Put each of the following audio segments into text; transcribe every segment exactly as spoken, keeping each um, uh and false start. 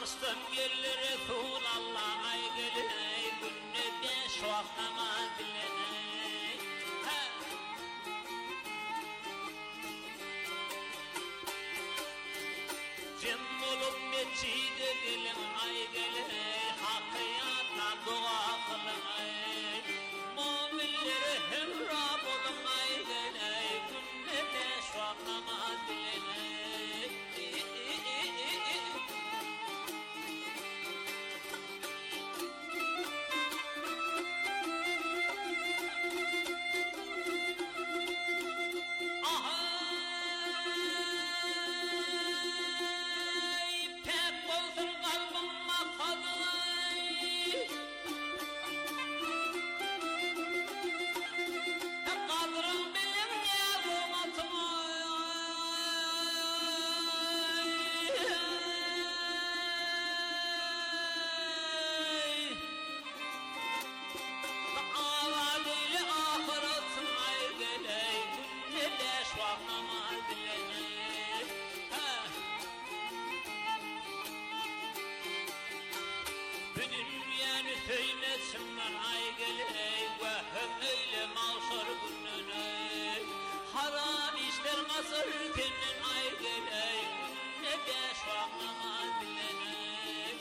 Mars'tan gelir Resul Allah ay gelir günde beş vakit namaz dileney. Cem olup meçhide gelin ay gelir hakkıyata dua kılın. Müminlere hemra olun ay gelir günde beş vakit namaz dileney. Söylesinler ay geley vahım öyle mağsur gününe haram işler kasırken ay geley ne beş vakit namaz dileney.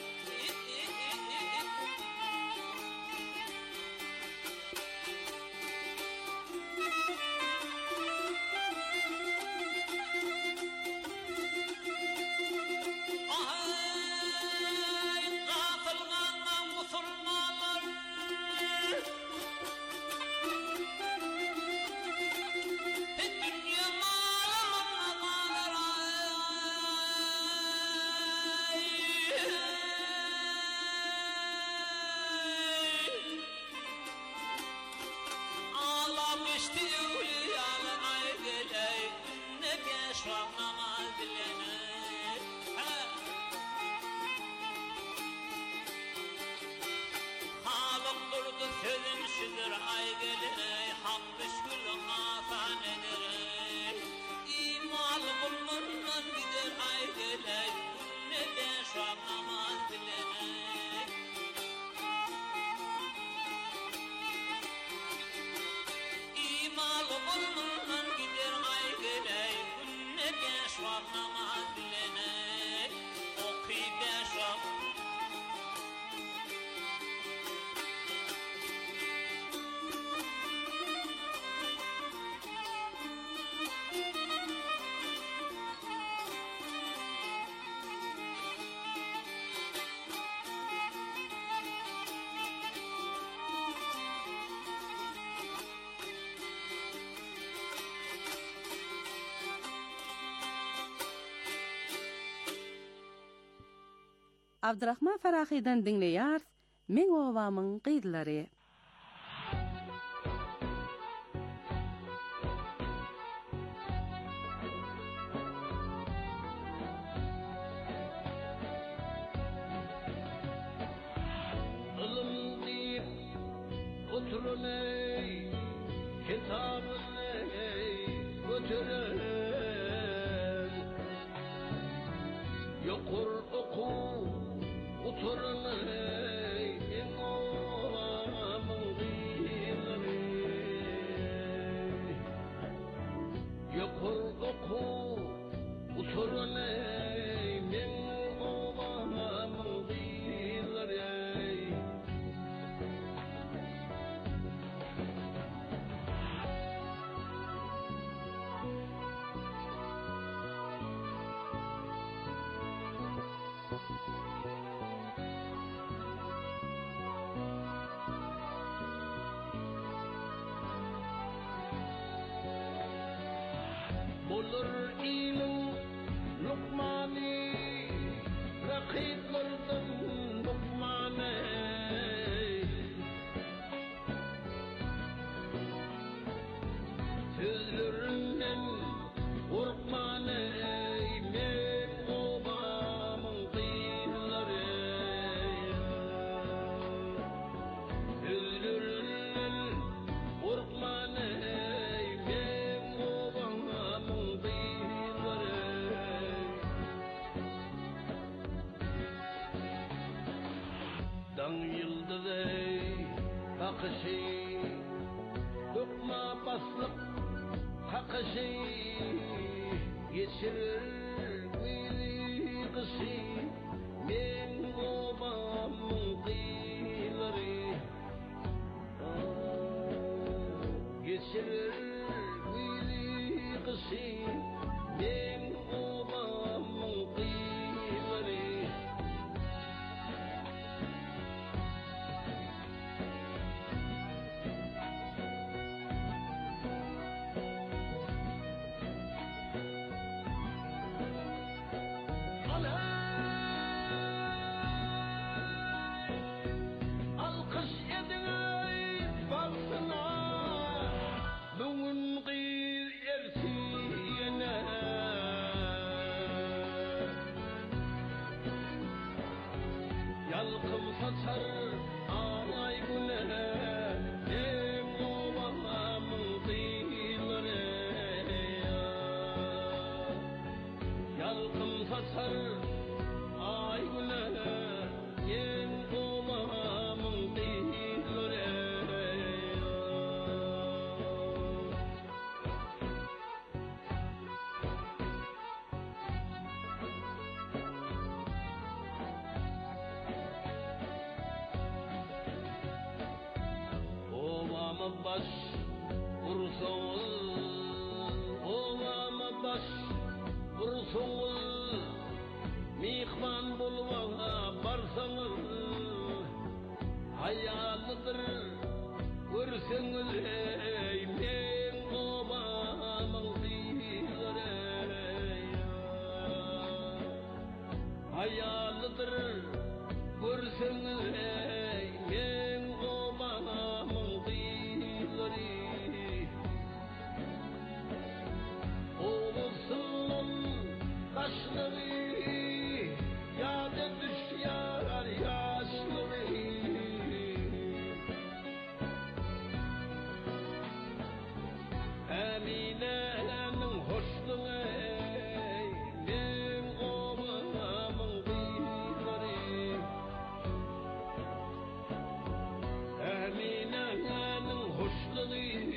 Sözümsüzdür ay gelir, hamd şükür hasan eder. İmal bulundan gider ay gelir, ne beş vakit namaz dileney. İmal bulundan gider ay gelir, ne beş vakit namaz dileney. Okuy beş vakit Abdurrahman Farahi'den dinleyar, Men Ovamın Qıydları. Ilım deyip oturun ey, kitabın ey, götürün. Yokur oku, oturun ey, en olamın qıydları. Yokur oku, oturun ey, en olamın qıydları. Olur ilim Lukmani, rakiplerden Lukmani. Sözlerinden korkmani, men obamın qıydları. Sözlerinden korkmani, men obamın qıydları. akışı Dokma baslık hakışı Geçirir biri kışı Men obamın kıyıları Geçirir biri kışı Men obamın kıyıları Alkış edin ey baksana Bugün kıyır ersiyene Yalkım saçar ağlay güne Em obamın kıyıları Yalkım saçar ay güne Em obamın kıyıları Ovama baş vursoğul Ovama baş vursoğul Mihman bulmağa barsanız Hayalıdır görseniz ey Men obamın kıyıları Hayalıdır görseniz ey Men obamın kıyıları Oğuzsunun kaşları Yâde düşyar yaşları Emine'nin hoşluğu ey Men obamın kıyıları Emine'nin hoşluğu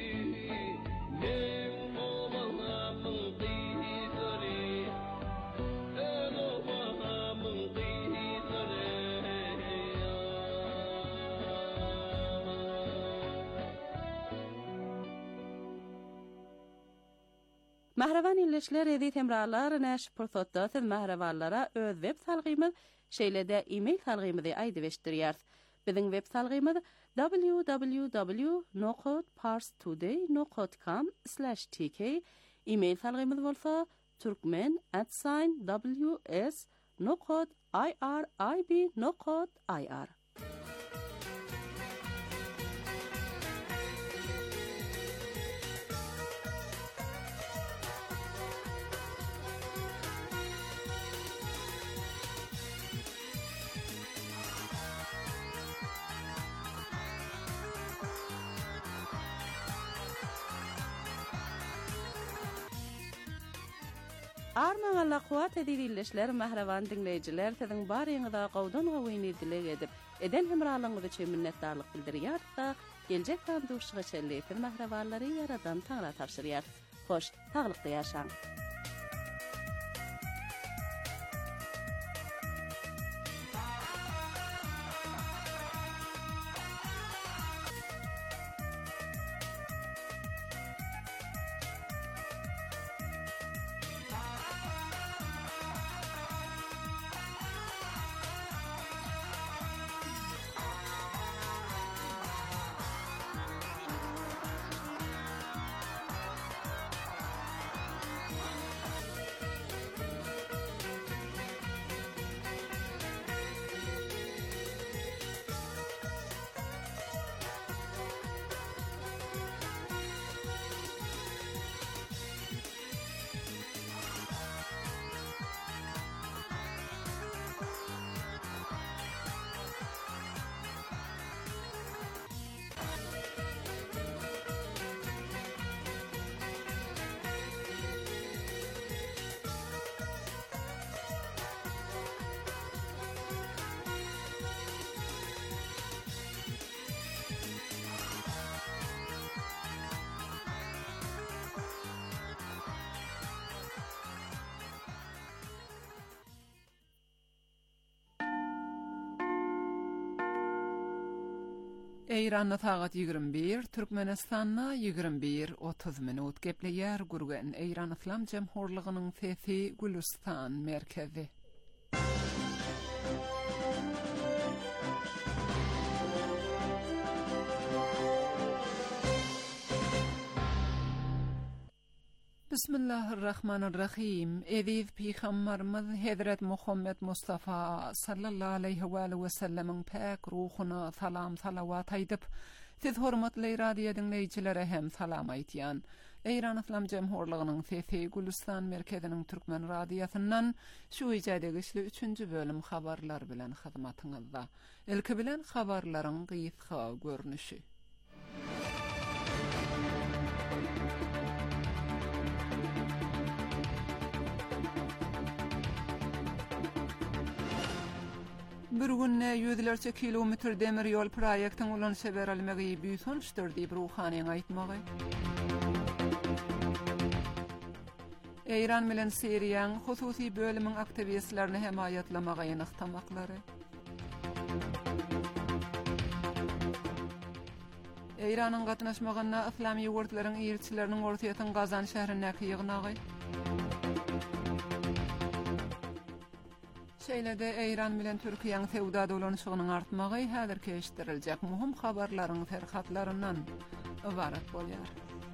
Men obamın kıyıları En obamın kıyıları Mahravan illeşler edi temralar näş pursatda siz mahravanlara öz web salgymy şeýlede e-mail salgymy aýdy beşdirýär. Biziň web salgymyz w w w nokta parstoday nokta com slash t k. E-mail salgymyz bolsa turkmen at w s nokta i r i b nokta i r. Arman Allah kuat edilişler mahravan dinleyijiler siziň baryňyza gowdan gowyny dilek edip eden hemralygyňyzy üçin minnetdarlyk bildirýär da geljek tandyşyga çelleýär mahrawanlary yaradan taňra tapşyrýar. Hoş, taglykda ýaşaň. Eýranda sagat ýigirme bir, Türkmenistanda ýigirme bir otuz minut gepleýär gurgen Eýran Islam Jemhurlygynyň sesi Gülistan merkezi. Bismillahirrahmanirrahim. Eziz Peygamberimiz Hazret Muhammed Mustafa sallallahu aleyhi ve sellem'in pek ruhuna salam salavat aýdyp, siz hormatly radio dinleýçilere hem salam aýtýan. Eýran Islam Jemhurlygynyň sesi Gülistan merkeziniň türkmen radiosyndan şu ijadege işli üçünji bölüm habarlar bilen hyzmatyňyzda. Ilki bilen habarlaryň gysga görnüşi. Bir günne yüzlerce kilometr demir yol proýektiň ulanşa berilmegi büýük soňçdyr diýip ruhanyň aýtmagy. Eýran bilen Siriýanyň hususy bölümiň aktivistlerini hemaýatlamagy ýanykdamaklary. Eýranyň gatnaşmagyna islamy ýurtlaryň ýerçileriniň ortaýatyn Gazan şäherindäki ýygnagy. Şeýlede Eýran bilen Türkiýanyň sewda dolanşygynyň artmagy häzir keşdiriljek muhim habarlaryň terhatlaryndan ibarat bolýar.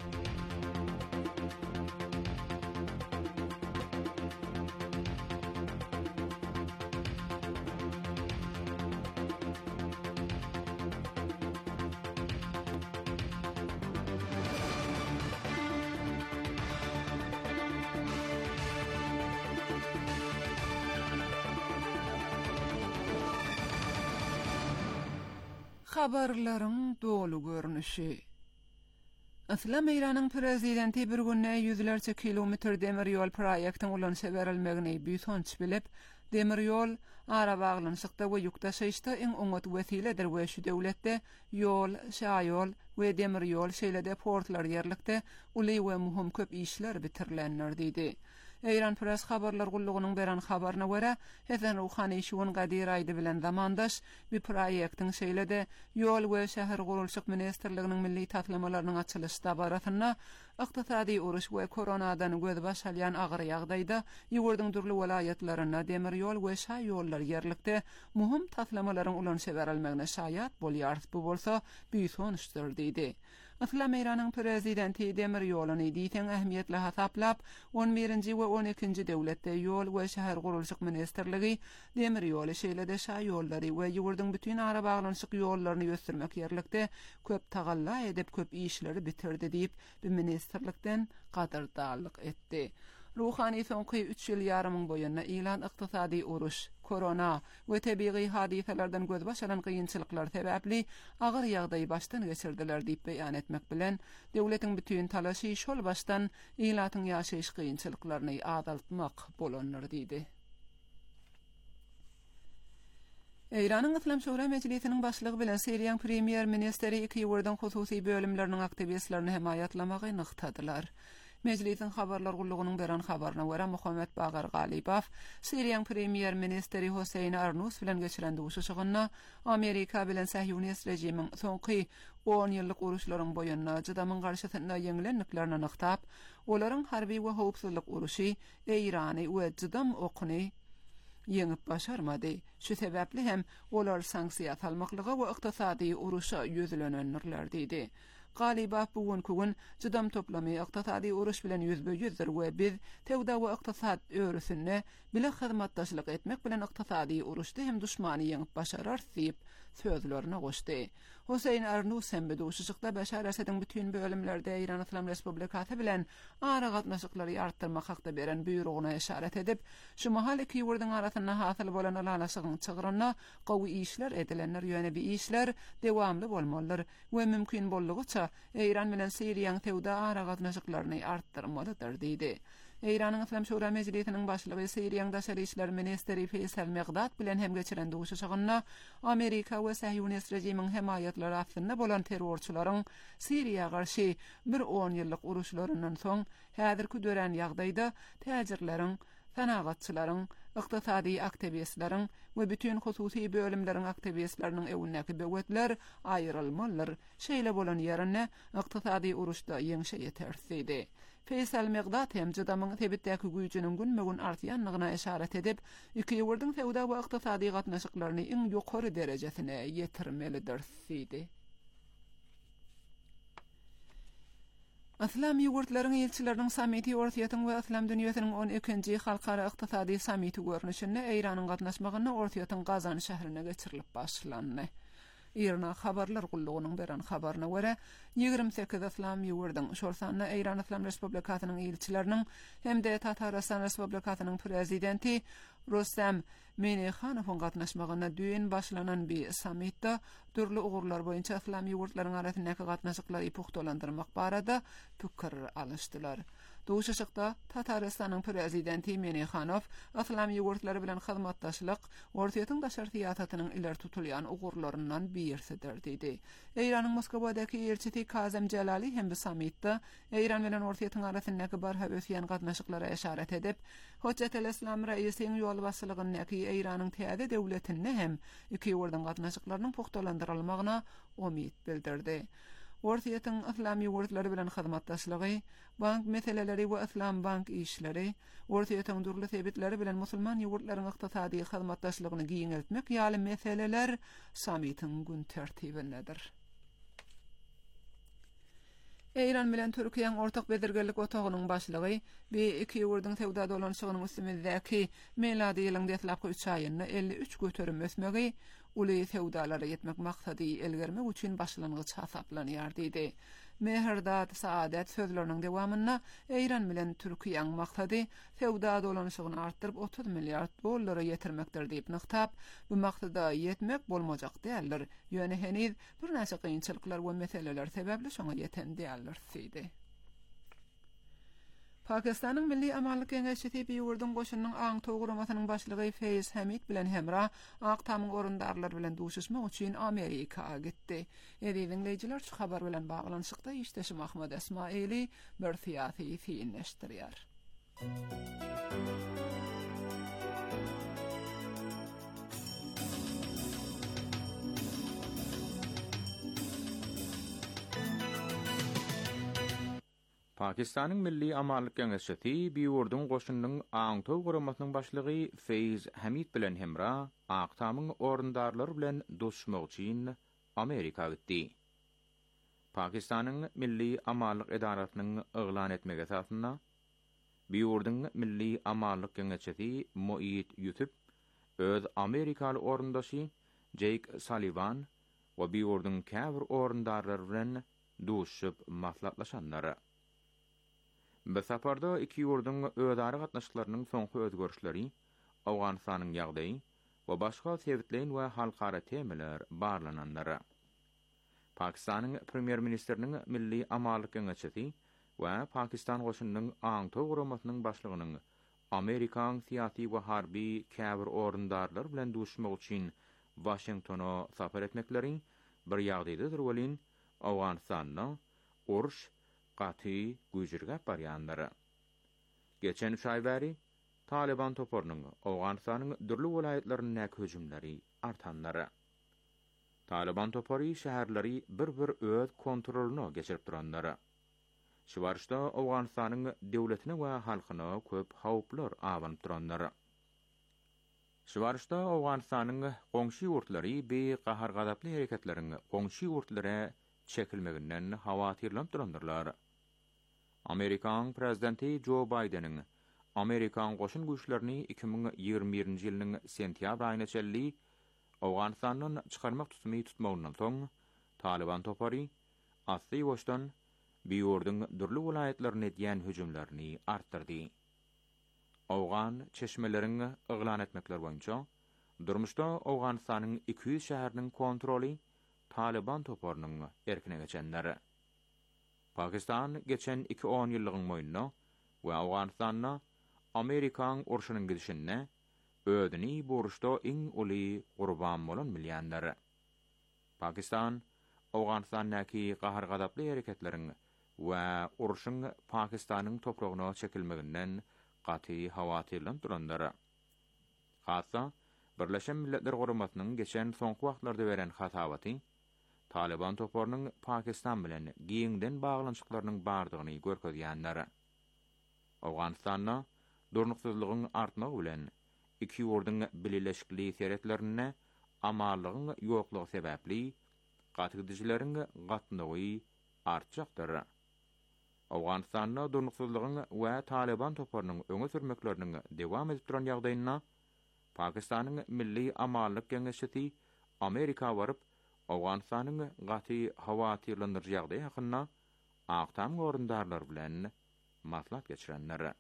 Habarlaryň dolu görnüşi. Islam Eýranyň prezidenti bir günne yüzlerce kilometr demir yol proýektiň ulanşa berilmegini büýük bilip, demir yol ara baglanşykda we ýük taşyşda iň oňat wesiledir we şu döwletde yol, şaýol we demir yol şeýlede portlar ýerlikde uly we muhim köp işler bitirilenler diýdi. Eýran Press habarlar gullugynyň beren habaryna görä, Hasan Ruhany şuň gadir aýdy bilen zamandaş bir proýektiň şeýlede ýol we şäher gurulşyk ministrliginiň milli taslymalarynyň açylyşda baratyna ykdysady uruş we koronadan göz başalýan agyr ýagdaýda ýurduň durly welaýatlaryna demir ýol we şaý ýollar ýerlikde muhim taslymalaryň ulanşa berilmegine şaýat bolýar. Bu bolsa büýük soňçdyr diýdi. Islam Eýranyň prezidenti demir ýoluny diýen ähmiýetli hasaplap, on birinji we on ikinji döwletde ýol we şäher gurulşyk ministrligi demir ýoly şeýlede şaý ýollary we ýurduň bütün ara baglanşyk ýollaryny göstermek ýerlikde köp tagalla edip köp işleri bitirdi diýip bir ministrlikden gadardarlyk etdi. Ruhany soňky üç ýyl ýarymyň boýundan ilan ykdysady uruş, korona we tebii hadiselerden göz başaran kıyınçılıklar sebäpli agyr ýagdaý baştan geçirdiler diýip beýan etmek bilen döwletiň bütün talaşy şol baştan ilatyň ýaşaýyş kıyınçılıklaryny adaltmak bolanlar diýdi. Eýranyň Islam Şura Meclisiniň başlygy bilen Siriýanyň premier ministeri iki ýurduň hususy bölümleriniň aktivistlerini hemaýatlamagy nyktadylar. Meclisin habarlar gullugynyň beren habaryna görä Muhammed Bagar Galibaw Siriýanyň premier ministeri Hossein Arnous bilen geçiren duşuşygyna Amerika bilen Sahyonist rejimiň soňky on ýyllyk uruşlaryň boýundan jydamyň garşysynda ýeňilenliklerini nyktap, olaryň harby we howpsuzlyk uruşy Eýrany we jydam okuny ýeňip başarmady. Şu sebäpli hem olar sanksiýa salmaklygy we ykdysady uruşa ýüzlenenler diýdi. Galibaw bu gün jydam toplamy ykdysady uruş bilen ýüzbe-ýüzdir we biz tewda we ykdysat öwrüsinde bile hyzmatdaşlyk etmek bilen ykdysady uruşdy hem düşmany ýeňip başarar diýip sözlerine goşdy. Hossein Arnous hem duşuşykda Beşar Esad'ın bütün bölümlerde Eýran Islam Respublikasy bilen ara gatnaşyklary artdyrmak hakda beren buýrugyna işaret edip, şu mahal iki ýurduň arasynda hasyl bolan alanaşygyň çygyryna gowy işler edilenler ýöne bir işler dewamly bolmalydyr we mümkin boldugyça Eýran bilen Siriýanyň tewda ara gatnaşyklaryny artdyrmalydyr diýdi. Eýranyň Islam Şura Meclisiniň başlygy Siriýanyň daşary işler ministeri Faysal Megdad bilen hem geçiren duşuşygyna Amerika we Sahyonist rejimiň hemaýatlary aslynda bolan terrorçylaryň Siriýa garşy bir on ýyllyk uruşlaryndan soň häzirki dören ýagdaýda täjirleriň Fanagatçylaryň, ykdysady aktivistlaryň we bütün hususy bölümleriň aktivistleriniň ewündäki böwetler aýrylmalylar. Şeýle bolan ýerine ykdysady uruşda ýeňşe ýetersidi. Feysal Megdat hem jydamyň tebitdäki güýjüniň günmegin artýanlygyna işaret edip, iki ýurdyň sewda we ykdysady gatnaşyklaryny iň ýokary derejesine ýetirmelidir diýdi. Islam ýurtlaryň elçileriniň samiti Ortaýatyň we Islam dünýäsiniň on ikinji halkara ykdysady samiti görnüşinde Eýranyň gatnaşmagyny Ortaýatyň Gazan şäherine geçirilip başlandy. Irna habarlar gullugynyň beren habaryna görä, ýigirme sekiz Islam ýurdyň şorsanyna Eýran Islam Respublikasynyň elçileriniň hemde Tataristan Respublikasynyň prezidenti Rustam Minixanowyň gatnaşmagyna düýün başlanan bir samitde türlü ugurlar boýunça Islam ýurtlaryň arasyndaky gatnaşyklary puhtalandyrmak barada pikir alışdylar. Duşuşykda Tataristanyň prezidenti Minixanov Islam ýurtlary bilen hyzmatdaşlyk Ortaýatyň daşary syýasatynyň ileri tutulýan ugurlaryndan birisidir diýdi. Eýranyň Moskovadaky elçisi Kazem Jalali hem bu samitde Eýran bilen Ortaýatyň arasyndaky barha ösýän gatnaşyklara işaret edip, Hojjatul Islam raýysynyň ýol başçylygynyň Eýranyň täze döwletine hem iki ýurdyň gatnaşyklarynyň puhtalandyrylmagyna umyt bildirdi. Ortaýatyň Islam ýurtlary bilen hyzmatdaşlygy, bank meseleleri we Islam bank işleri, Ortaýatyň durly sebitleri bilen musulman ýurtlaryň ykdysady hyzmatdaşlygyny giňeltmek ýaly meseleler samitiň gün tertibindedir. Eýran bilen Türkiýanyň ortak bedirgerlik otagynyň başlygy we iki ýurdyň sewda dolanşygynyň üstündäki miladi ýylyň detlapky üç aýyny elli üç götürüm ösmegi uly sewdalara ýetmek maksady elgermek üçin başlangıç hasaplanýar diýdi. Meherdad Saadet sözleriniň dewamyna Eýran bilen Türkiýanyň maksady sewda dolanşygyny artdyryp otuz milliard dollara ýetirmekdir diýip nyktap, bu maksada ýetmek bolmajak däldir. Ýöne heniz bir näçe kynçylyklar we meseleler sebäpli şoňa ýeten däldir diýdi. Pakistanyň Milli Amallyk Geňeşigi bir ýurdyň goşunyň aň toguramasynyň başlygy Feyz Hamid bilen hemra Aqtamyň orundarlary bilen duşuşmak üçin Amerika'ga gitdi. Edinleýijiler şu habar bilen baglanşykda işdeşim Ahmed Esmaili bir syýasy fiýinleşdirýär. Pakistanyň Milli Amallyk Geňeşigi bir ýurdyň goşunynyň aň toguramasynyň başlygy Feyz Hamid bilen hemra Aqtamyň orundarlary bilen duşmak üçin Amerika'ga gitdi. Pakistanyň Milli Amallyk Edaratynyň eglan etmegi esasynda bir ýurdyň Milli Amallyk Geňeşigi Moit Yusuf öz Amerikaly orundaşy Jake Sullivan we bir ýurdyň käbir orundarlary bilen duşup maslahatlaşanlar. Bu saparda iki ýurdyň öýdary gatnaşyklarynyň soňky özgörüşleri, Awganystanyň ýagdaýy we başga sebitlerin we halkara temalar barlananlary. Pakistanyň premier ministeriniň Milli Amallyk Geňeşigi we Pakistan goşunynyň aň toguramasynyň başlygynyň Amerikaň syýasy we harby käbir orundarlar bilen duşmak üçin Washingtona sapar etmekleri bir ýagdaýdadyr welin Awganystanyň uruş gaty güýjürge barýanlary. Geçen üç ay bäri Taliban topornyň Awganystanyň dürli welaýatlaryna höjümleri artanlary. Taliban topory şäherleri bir-bir öz kontroluny geçirip duranlary. Şu barşda Awganystanyň döwletine we halkyna köp hawplar awanyp duranlary. Şu barşda Awganystanyň goňşy ýurtlary be gahar gadaply hereketleriň goňşy ýurtlara çekilmeginden hawatyrlanıp duranlar. Amerikan prezidenti Joe Biden'in Amerikan goşun güýçlerini iki bin ýygrimi birinji ýylyň sentýabr aýyna çelli Awganystanyň çykarmak tutmy tutmagyndan soň Taliban topory asly goşdan bir ýurdyň dürli welaýatlaryna edýän höjümlerini artdyrdy. Awgan çeşmelerini eglan etmekler boýunça durmuşda Awganystanyň iki yüz şäheriniň kontroly Taliban toporynyň erkine geçenleri. Pakistan geçen iki on ýyllygyň moýunna we Awganystanyna Amerikan urşunyň gidişine ödüni boruşda iň uly gurban bolan milliýanlary. Pakistan Awganystanyňky gahar gadaply hereketleriň we urşuň Pakistanyň topragyna çekilmeginden gaty hawa tirlen duranlar. Hassa Birleşen Milletler Guramasynyň geçen soňky wagtlarda beren hatawaty Taliban topornyň Pakistan bilen giňden baglanyşyklarynyň bardygyny görkezýänler. Awganistanda durnuksuzlygyň artmagy bilen iki ýurdun bileşikli seretlerine amallygyň ýoklugy sebäpli gatydyjylaryň gatnagy artjakdyr. Awganistanda durnuksuzlygyň we Taliban topornyň öňe sürmekleriniň dewam edip duran ýagdaýyna Pakistanyň Milli Amallyk Geňeşeti Amerika baryp Awganistanyň gaty hawa tirlendir ýagdaýy hakynda Aktam orundarlar bilen maslahat geçirenler.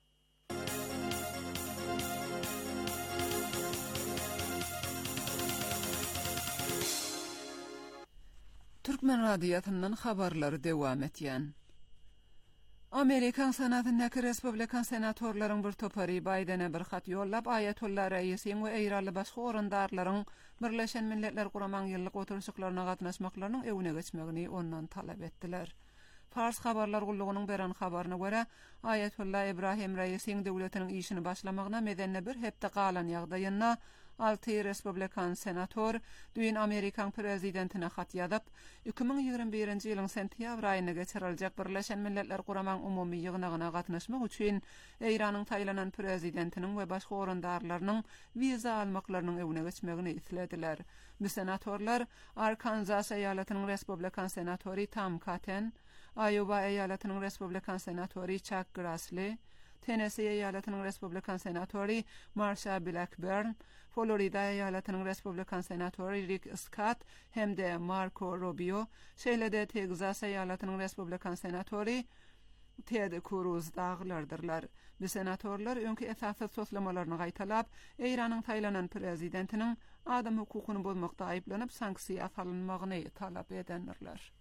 Türkmen radiosynyň habarlary dewam etýän. Amerikan Senatynyň Respublikan senatorlaryň bir topary Biden'e bir hat ýollap Ayatollah Reisiň we eýraly başga orundarlaryň Birleşen Milletler Guramaň ýyllyk oturuşyklaryna gatnaşmaklarynyň öwüne geçmegini ondan talap etdiler. Fars habarlar gullugynyň beren habaryna görä, Ayatollah Ibrahim Reisiň döwletiniň işini başlamagyna medenne bir hepde galan ýagdaýynda altı Respublikan senator düýün Amerikan prezidentine hat ýazyp, iki ming ýigirme birinji ýylyň sentýabr aýyna geçiriljek Birleşen Milletler Guramaň umumy ýygnagyna gatnaşmak üçin Eýranyň taýlanan prezidentiniň we başga orundarlarynyň wiza almaklarynyň öwüne geçmegini islediler. Bu senatorlar Arkansas eýalatynyň Respublikan senatory Tom Cotton, Iowa eýalatynyň Respublikan senatory Chuck Grassley, Tennessee eýalatynyň Respublikan senatory Marsha Blackburn, Florida eýalatynyň Respublikan senatory Rick Scott hemde Marco Rubio, şeýle-de Texas eýalatynyň Respublikan senatory Ted Cruz daglardyrlar. Bu senatorlar öňki esasy soslamalarını gaýtalap, Eýranyň taýlanan prezidentiniň adam hukukyny bozmakda aýplanyp sanksiýa salynmagyny talap edenler.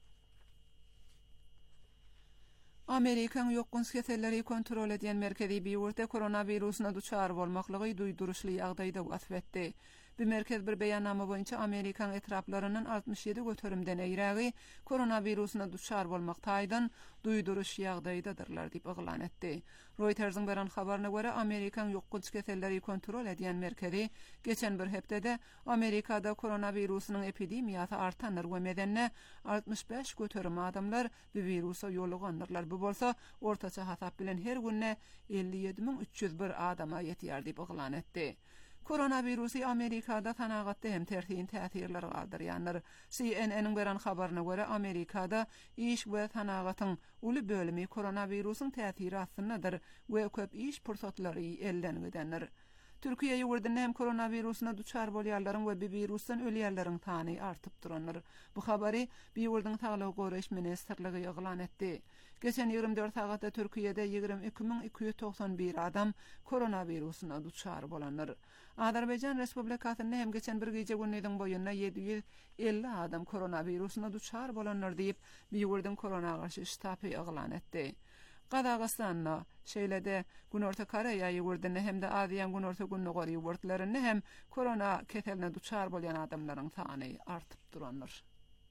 Amerikan ýokguns keselleri kontrol edýän merkezi biýurda koronawirusyna duçar bolmaklygy duýduruşly ýagdaýda wasfetdi. Bu merkez bir beýannama boýunça Amerikan etraplarynyň altmış ýedi göterimden eýrägi koronawirusyna duçar bolmak taýdan duýduruş ýagdaýdadyrlar diýip eglan etdi. Reutersiň beren habaryna görä, Amerikan ýokguns keselleri kontrol edýän merkezi geçen bir hepdede Amerikada koronawirusynyň epidemiýasy artanlar we medenne altmış beş göterim adamlar bu wirusa ýoluganlar. Bu bolsa ortaça hasap bilen her günne elli ýedi min üç ýüz bir adama ýetýär diýip eglan etdi. Koronavirusy Amerikada tanagatda hem terhin täsirler galdyrýanlar. C N N'niň beren habaryna görä, Amerikada iş we tanagatyň uly bölümi koronavirusyň täsiri astyndadyr we köp iş pursatlary elden gidenler. Türkiýe ýurdunda hem koronawirusyna duçar bolýarlaryň we bu wirusdan ölýärleriň sany artyp duranlar. Bu habary bir ýurdyň Saglyk goraş ministrligi eglan etdi. Geçen ýygrimi dört sagatda Türkiýede ýygrimi iki min iki ýüz toksan bir adam koronawirusyna duçar bolanlar. Azerbaýjan Respublikasyna hem geçen bir gece günniň boýundan ýedi ýüz elli adam koronawirusyna duçar bolanlar diýip bir ýurdyň korona garşy ştaby eglan etdi. Qazaqstanna şeýle-de Günorta Koreýa ýurdyny hem de Aziýan Günorta Günnügori ýurtlaryny hem korona keseline duçar bolýan adamlaryň sany artyp duranlar.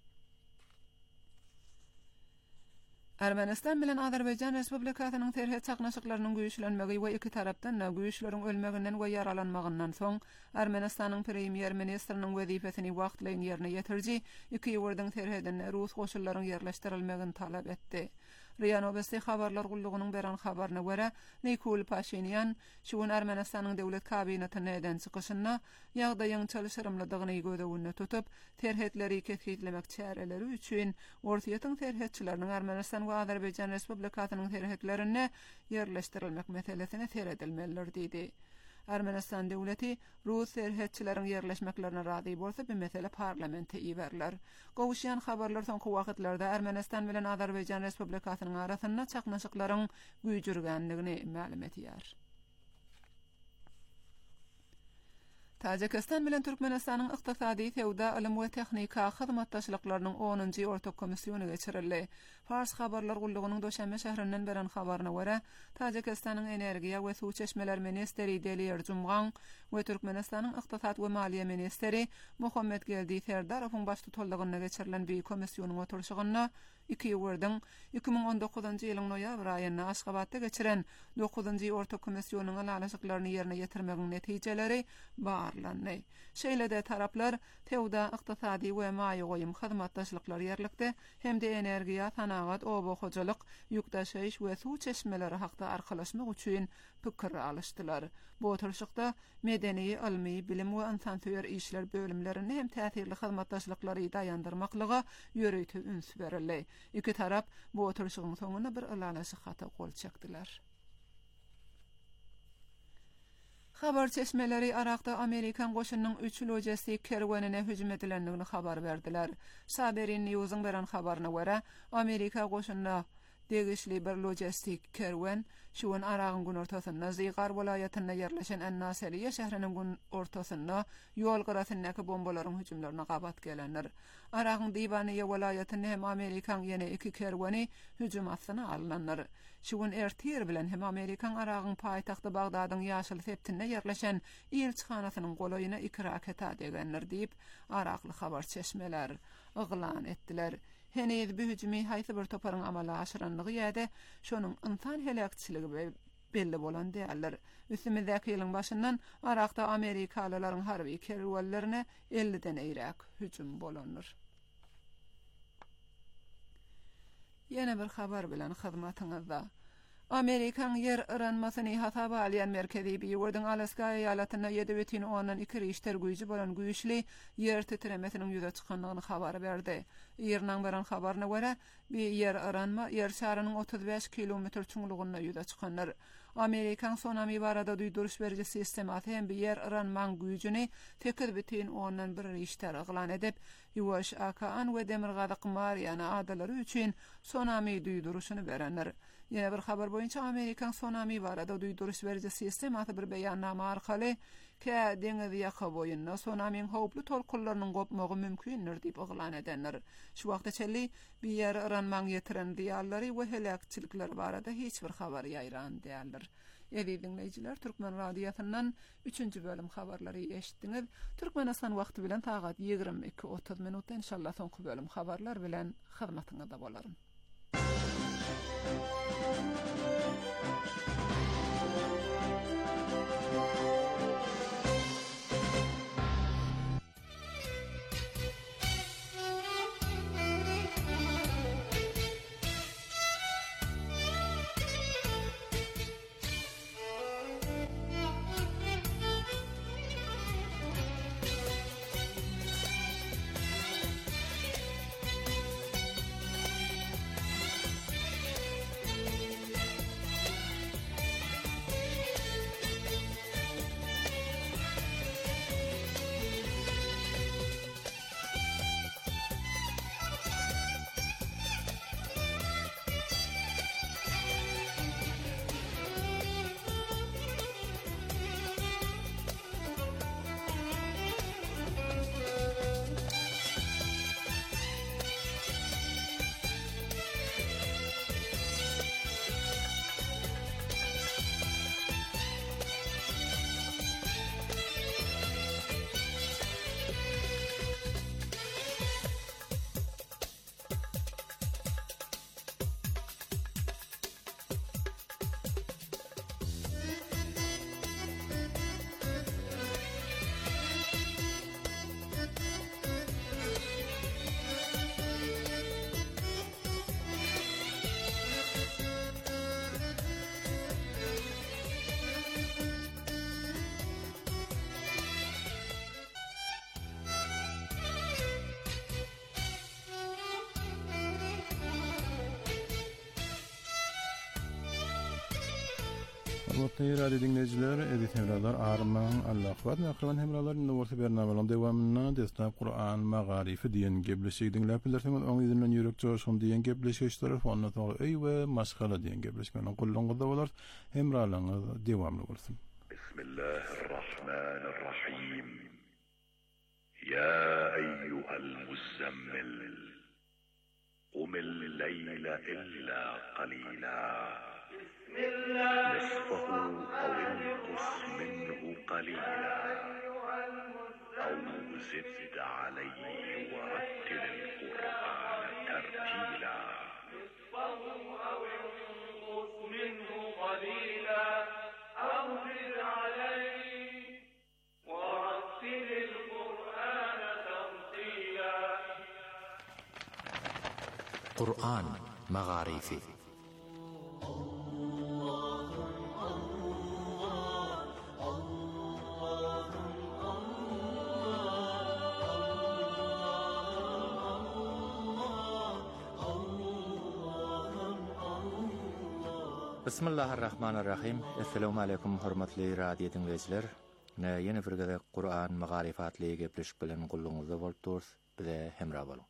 Ermenistan bilen Azerbaýjan Respublikasynyň terhet çaknaşyklarynyň güýçlenmegi we iki tarapdan da güýçleriň ölmeginden we yaralanmagyndan soň Ermenistanyň premier ministriniň wezifesini wagtlaýyn ýerine ýetirji, iki ýurdyň terhetine Rus goşullaryň ýerleşdirilmegini talap etdi. Riya Novosti habarlar gullugynyň beren habaryna görä, Nikol Pashinyan şuň Ermenistanyň döwlet kabinetyne eden çykyşynda ýagdaýyň çalyşyrymlydygyny gödäwünde tutup, terhetleri ketgitlemek çäreleri üçin ortaýatyň terhetçileriniň Ermenistan we Azerbaýjan Respublikasynyň terhetlerine ýerleşdirilmek meselesine seredilmelidir diýdi. Ermenistan döwleti Rus terhetçileriň ýerleşmeklerine razy bolsa, bu mesele parlamente iýerler. Gowuşýan habarlar soňky wagtlarda Ermenistan bilen Azerbaýjan Respublikasynyň arasynda çaknaşyklaryň güýjürgenligini ma'lum etýär. Tajikistan bilen Türkmenistanyň ykdysady, sewda, ilim we tehnika hyzmatdaşlyklarynyň onunji ortak komissiýony geçirildi. Fars habarlar gullugynyň Doşanbe şährinden beren habaryna görä, Tajikistanyň energiýa we suw çeşmeler ministeri Delir Jumgan we Türkmenistanyň ykdysat we maliýe ministeri Muhammed Geldi Serdarowyň baş tutuldygyna geçirilen bir komissiýonyň oturşygyna iki ýyldyň iki ming on dokuzynjy ýylyň noýabr aýyna Aşgabatda geçiren dokuzynjy orta komissiýonyň alaşyklaryny ýerine ýetirmegiň netijeleri barlandy. Şeýle-de taraplar tewda ykdysady we maýy goýum hyzmatdaşlyklary ýerlikde hemde energiýa, sanagat, obo hojalyk, ýükdaşyş we suw çeşmeleri hakda arkalaşmak üçin pikir alışdylar. Bu oturşykda medeni, ilmi, bilim we insansyýer işler bölümlerini hem täsirli hyzmatdaşlyklary daýandyrmaklyga ýöreýtip üns berildi. İki tarap bu oturşygyň soňuna bir ylanaşy hata gol çekdiler. Habar çeşmeleri Arakda Amerikan goşunynyň üç logistik kerwenine hüjüm edilendigini habar berdiler. Saberin News'un beren habaryna görä, Amerika goşunyna degişli bir logistik kerwen şuun Aragyň gün ortasynda Zygar welaýatyna ýerleşen Ennaseriýe şäheriniň gün ortasynda ýol gyrasyndaky bombalaryň hüjümlerine gabat gelenler. Aragyň Diýbanyýe welaýatyny hem Amerikan ýene iki kerweni hüjüm astyna alynlar. Şuun ertir bilen hem Amerikan Aragyň paýtagty Bagdadyň ýaşyl septinde ýerleşen elçixanasynyň golaýyna iki raket adegenler diýip Arakly habar çeşmeler yglan etdiler. Henüz bu hüjümi haýsy bir toparyň amala aşyranlygy ýa-da şonuň insan helakçyligi belli bolan däller. Üstümizdäki ýylyň başyndan Arakda Amerikalylaryň harby kerwenlerine elliden eýrak hüjüm bolanlar. Ýene bir habar bilen hyzmatyňyzda. Amerikan yer ıranmasyny hasaba alýan merkezi bir ýurdyň Alaska ýalatyna ýedi бүтүn onuň iki richter güýji bolan güýçli yer titremesiniň ýüze çykanlygyny habar berdi. Ýerden beren habaryna görä, bir yer ıranma yer şarynyň otuz beş kilometr çuňlugyna ýüze çykanlar. Amerikan sonamy barada duýduruş berýän sistematy hem bir yer ıranmaň güýjini sekiz бүтүn onuň bir richter yglan edip, ýuwaş akan we demirgazy qymar ýa-ni adalary üçin sonamy duýduruşyny berenler. Ýene bir habar boýunça Amerikan sonamy barada duýduruş berýän sistematy bir beýannama arkaly K deňizi ýaka boýundan sonamyň howply tolkunlarynyň gopmagy mümkindir diýip yglan edenler. Şu wagtda çelli bir ýer ıranmaň ýetiren diýallary we helakçylyklar barada hiç bir habar ýaýran diýerler. Eýdi dinleýijiler, Türkmen radiosynyň üçünçi bölüm habarlary eşitdiňiz. Türkmenistan wagty bilen tagat ýigirme iki otuz minutda inşallah soňky bölüm habarlar bilen hyzmatyňyzda bolarym. Hurmatly radio dinleyijiler, edit hemralar arman Allah wat nakran hemralar nowrty bernamalaryň dewamyna destan Qur'an magarifi diýen gepleşigi dinläp bilersiňiz. Oň ýerden ýürek joşun diýen gepleşigi telefonna togy eýwe mashala diýen gepleşmeni gollaňyzda bolar. Hemralaryňyz dewamly bolsun. Bismillahirrahmanirrahim. Ya eyyuhal muzammil qum al-layla illa qalila نصفه أو انقص منه قليلا أو زد عليه ورتل القرآن ترتيلا أو انقص منه قليلا أو زد عليه ورتل القرآن ترتيلا. قرآن مغاريفي Bismillahirrahmanirrahim. Assalamu alaykum hormatly radio dinleyijiler. Ne yeni bir gede Qur'an magarifatly gepleşip bilen gulluňyzda bolup durýar. Bize hemra bolun.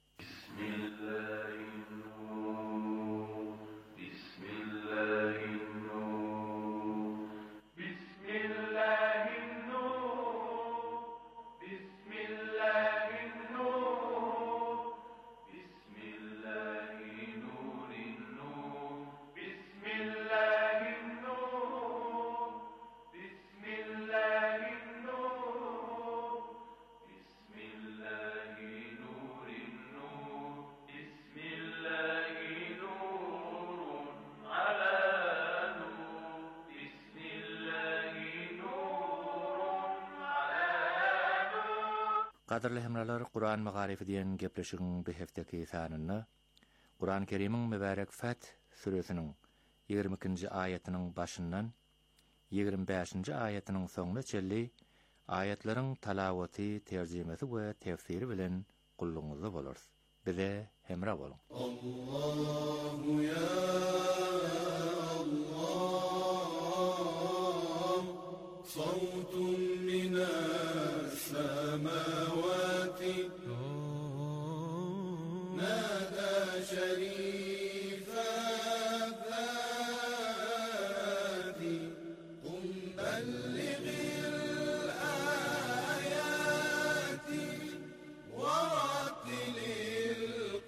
Qadirli hemralar, Qur'an magarifi diyen gepleşigiň bu hefteki sanyny Qur'an-ı Kerim'iň mübarek Fat suresiniň ýigirme ikinji aýatynyň başyndan ýigirme beşinji aýatynyň soňuna çelli aýatlaryň talawaty, terjimesi we tefsiri bilen gulluňyzda bolarys. Bize hemra bolun. Allahu ya Allah, sawtun minas samawati nada sharifa fati qum ballighil ayati wa rattilil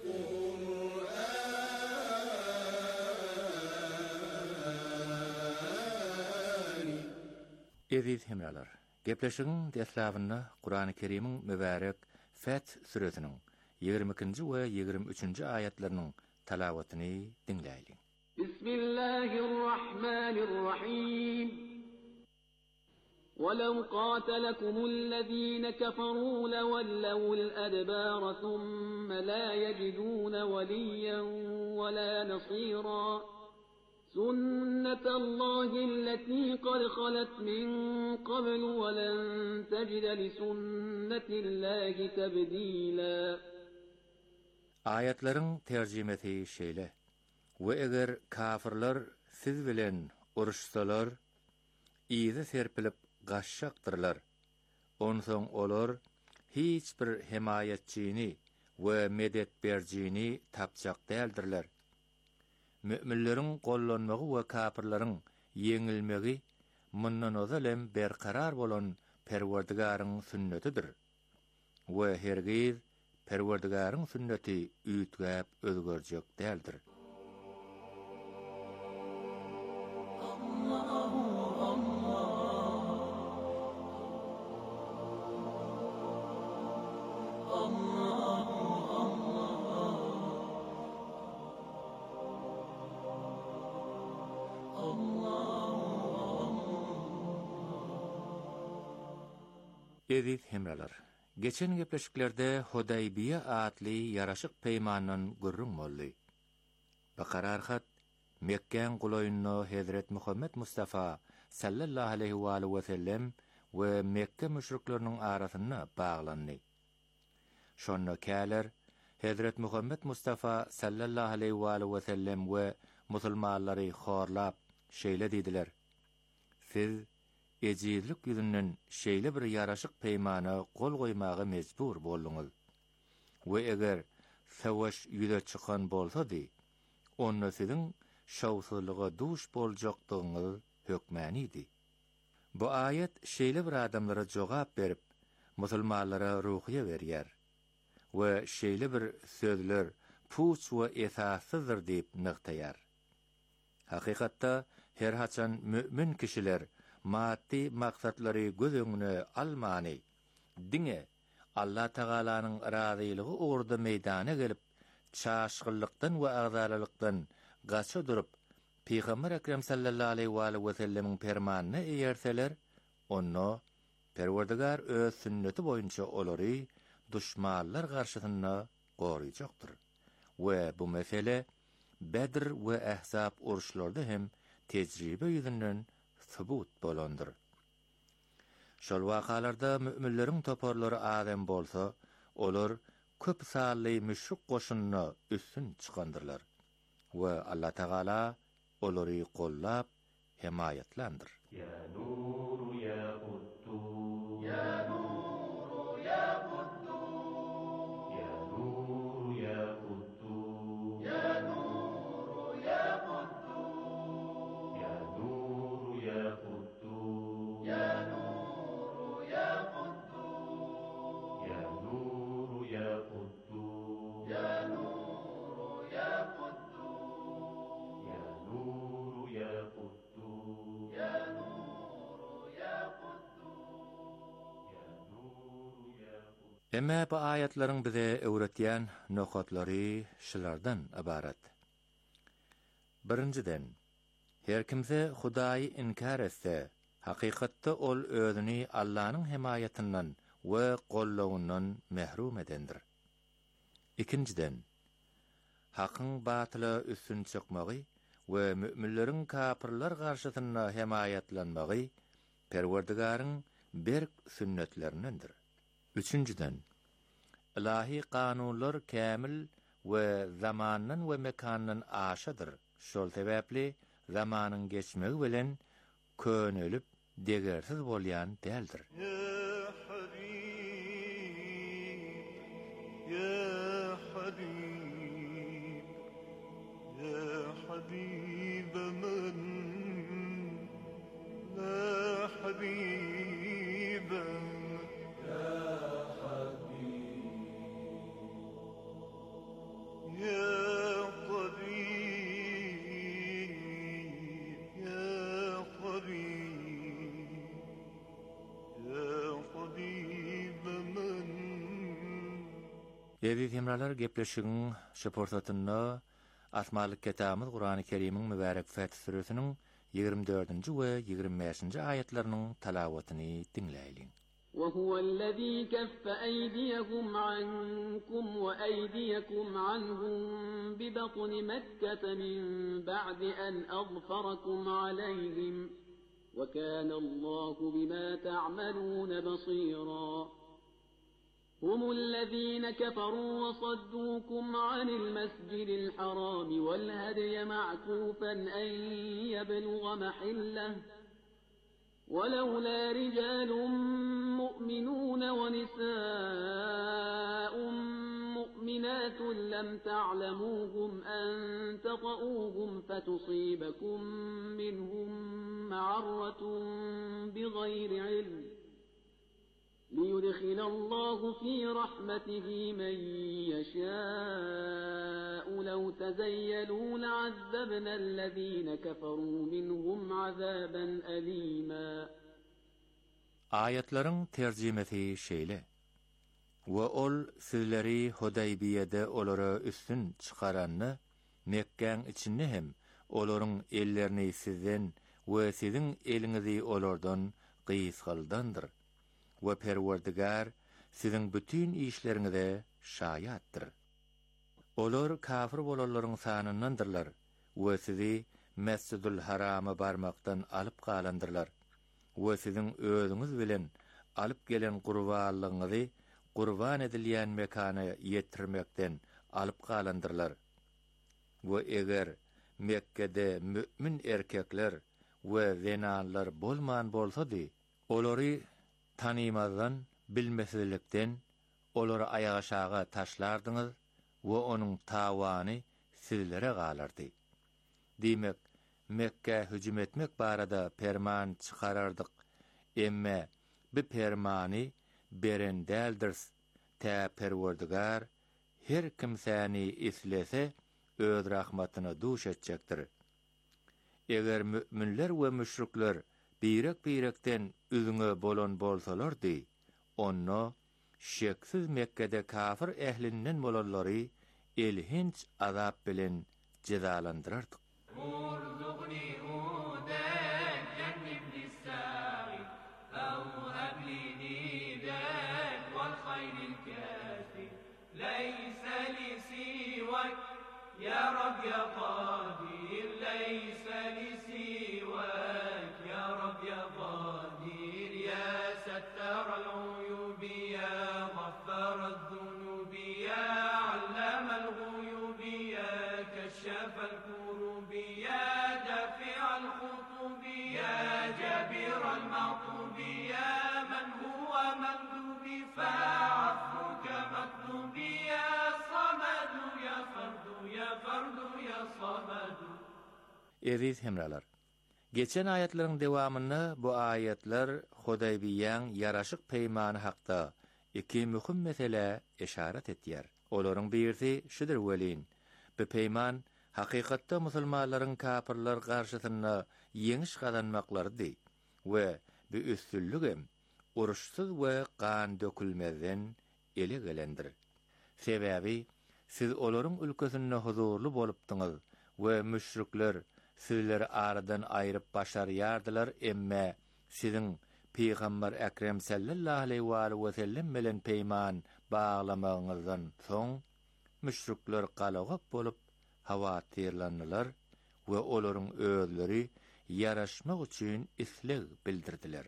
qur'an. Eziz hemralar, gepleşigiň deslawyny Qur'an-ı Kerim'iň mübarek Fat suresiniň ýigirme ikinji we ýigirme üçinji aýatlarynyň talawatyny dinläýin. Bismillahirrahmanirrahim. وَلَوْ قَاتَلَكُمُ الَّذِينَ كَفَرُوا لَوَلَّوُا الْأَدْبَارَ ثُمَّ لَا يَجِدُونَ وَلِيًّا وَلَا نَصِيرًا. سُنَّةَ اللَّهِ الَّتِي قَدْ خَلَتْ مِن قَبْلُ وَلَن تَجِدَ لِسُنَّةِ اللَّهِ تَبْدِيلًا. Ayetlerin tercimesi şeýle: "Ve eger kafirler siz bilen uruşsalar, izi serpilip gaşşaktırlar. Onsoň olar hiç bir himayetçini we medet berjini tapjak däldirler. Müminleriň gollanmagy we kafirleriň ýeňilmegi mundan özalem berkarar bolan Perwerdigaryň sünnetidir. We hergiz Perwerdigaryň sünneti üýtgäp özgörjek däldir." Eziz hemralar, geçen gepleşiklerde Hudaybiye adly ýaraşyk peýmanyny gurrun boldy. Bakarar hat Mekkeň guloýuny Hazret Muhammed Mustafa sallallahu aleyhi we alihi we sellem we Mekke müşrikleriniň arasyna baglandy. Şonda käler Hazret Muhammed Mustafa sallallahu aleyhi we alihi we sellem we musulmanlary horlap şeýle diýdiler: "Siz ejizlik ýüzünden şeýle bir ýaraşyk peýmana gol goýmagy mejbur bolduňyz. We eger savaş ýüze çykan bolsady, onda siziň şawsuzlyga duş boljakdygyňyz hökmänidi." Bu ayet şeýle bir adamlara jogap berip, musulmanlara ruhya berýär we şeýle bir sözler puç we esassyzdyr diýip nyktaýar. Hakykatda her haçan mümin kişiler maddi maksatları göz öňüne almany, diňe Allah Taalanyň razylygy uğrunda meydana gelip, çaşgylykdan we agzalylykdan gaça durup, Peygamber Ekrem sallallahu aleyhi ve sellemiň fermanyna eýerseler, onu Perwerdigar öz sünneti boýunça olary düşmanlar garşysynda goraýjakdyr. We bu mesele Bedr we Ahzab uruşlarında hem tejribe ýüzünden subut bolandyr. Şol wakalarda müminleriň toparlary adam bolsa, olar köp sally müşrik goşunyny üstün çykandyrlar. We Allah Taala olary gollap himayetlendir. Ya nur ya Quddus ya nur ya Quddus ya nur ya Quddus ya nur ya Quddus ya nur ya Quddus ya nur ya Quddus ya nur ya Quddus ya nur ya Quddus ya nur ya Quddus ya Emme bu ayetlerin bize öğretýän nokatlary şulardan ibaret. Birinciden, her kimse Hudaýy inkar etse, hakykatda ol özüni Allah'ın himayetinden we gollawundan mehrum edendir. İkinciden, hakyň batyla üstün çykmagy we müminleriň kafirler garşysynda himayetlenmegi Perwerdigaryň berk sünnetlerindendir. Üçüncüden, ilahi kanunlar kamil ve zamanın ve mekanın aşadır. Şol sebäpli zamanın geçmegi bilen könülüp degersiz bolýan däldir. Ya Habib, ya Habib, ya Habib men, la Habib, ya Habib, ya Tabib, ya Tabib, ya Tabib men. Evi hemralar gepleşigiň şu porsatyny Asmalyk kitabymyz Qur'an-ı Kerim'iň mübarek Feth suresiniň ýigirme dördünji we ýigirme beşinji aýatlarynyň talawatyny dinleýin. وهو الذي كف أيديهم عنكم وأيديكم عنهم ببطن مكة من بعد أن أظفركم عليهم وكان الله بما تعملون بصيرا هم الذين كفروا وصدوكم عن المسجد الحرام والهدي معكوفا أن يبلغ محله ولولا رجال مؤمنون ونساء مؤمنات لم تعلموهم أن تطؤوهم فتصيبكم منهم معرة بغير علم ليدخل الله في رحمته من يشاء لو تزيلوا لعذبنا الذين كفروا منهم عذابا أليما. Ayetlerin tercümesi şeýle. Ve ol sizleri Hudaybiýede olara üstün çıkaranny, Mekkeň içinde hem olaryň ellerini sizden we siziň eliňizi olardan gysgaldandyr. Ve Perwerdigar siziň bütün işleriňize şaýatdyr. Olar kafir bolanlaryň sanyndandylar we sizi Mescidul Harama barmakdan alyp galandyrlar. We siziň özüňiz bilen alyp gelen gurbanlygyňyzy gurban edilýän mekana ýetirmekden alyp galandyrlar. We eger Mekkede mümin erkekler we zenanlar bolman bolsady, olary tanymazdan, bilmesizlikden olary ayağa aşağı taşlardyňyz we onuň tawany sizlere galardy. Diýmek, Mekke hüjüm etmek barada ferman çykarardyk. Emme bu fermany beren däldir. Tä Perwerdigar her kimsäni islese öz rahmatyny duş etjekdir. Eger müminler we müşrikler birek-birekden üzüňe bolan bolsalardy, onu şeksiz Mekke'de kafir ehlinden bolanlary elhinç azap bilen cezalandyrardyk. يا رب يا قادر ليس لي سواك يا رب يا قادر يا ستار العيوب يا غفار الذنوب يا علام الغيوب يا كشاف الكروب يا دافع الخطوب يا جابر المعطوب يا من هو مندوب فعفوك مطلوب يا صمد يا فرد يا فرد يا صمد. Eziz hemralar, geçen ayetlerin devamını bu ayetler Hudaybiýaň yaraşyk peýmany hakda iki mühim mesele işaret etdiler. Olaryň birisi şudur welin, bu peýman hakykatda musulmanlaryň kafirler garşysynda ýeňiş kazanmaklarydy we bu üstünlügem uruşsuz we kan dökülmezden ele gelendir. Sebäbi siz olaryň ülkesinde huzurlu bolupdyňyz we müşrikler sizleri aradan aýryp başarýardylar, emme siziň Peýgamber Ekrem sallallahu aleyhi we sellem bilen peýman baglamagyňyzdan soň müşrikler galagap bolup hawatyrlandylar we olaryň özleri yaraşmak üçin isleg bildirdiler.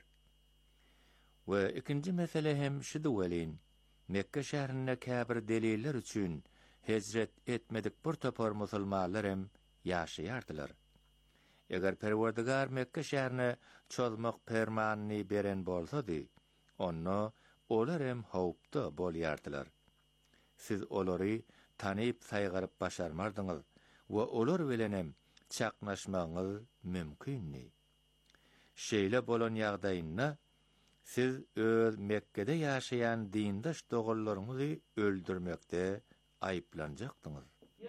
We ikinji mesele hem şudy welin, Mekke şäherinde käbir deliller üçin hicret etmedik bir topar musulmanlar hem ýaşaýardylar. Eger Perwerdigar Mekke şäherine çözmek permanyny beren bolsady, onu olar hem howpda bolýardylar. Siz olary tanyp saýgaryp başarmardyňyz we olar bilen hem çaknaşmagyňyz mümkinni. Şeýle bolan ýagdaýynda siz öz Mekke'de ýaşaýan dindaş dogallaryňyzy öldürmekde aýplanjakdyňyz.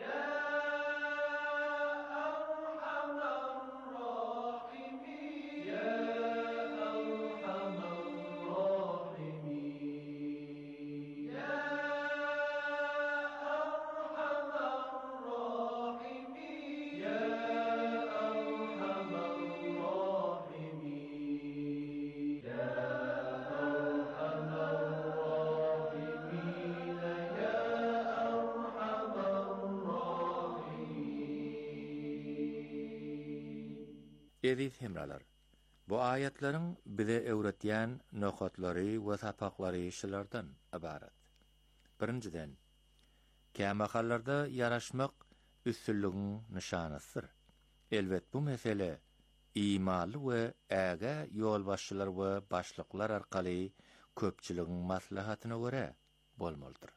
Eziz hemralar, bu ayetlerin bize öwretýän nokatlary we sapaklary şulardan ibaret. Birinciden, kämahallarda yaraşmak üstünlügiň nişanasydyr. Elbet bu mesele imanly we äge ýolbaşçylar we başlyklar arkaly köpçüligiň maslahatyna göre bolmalydyr.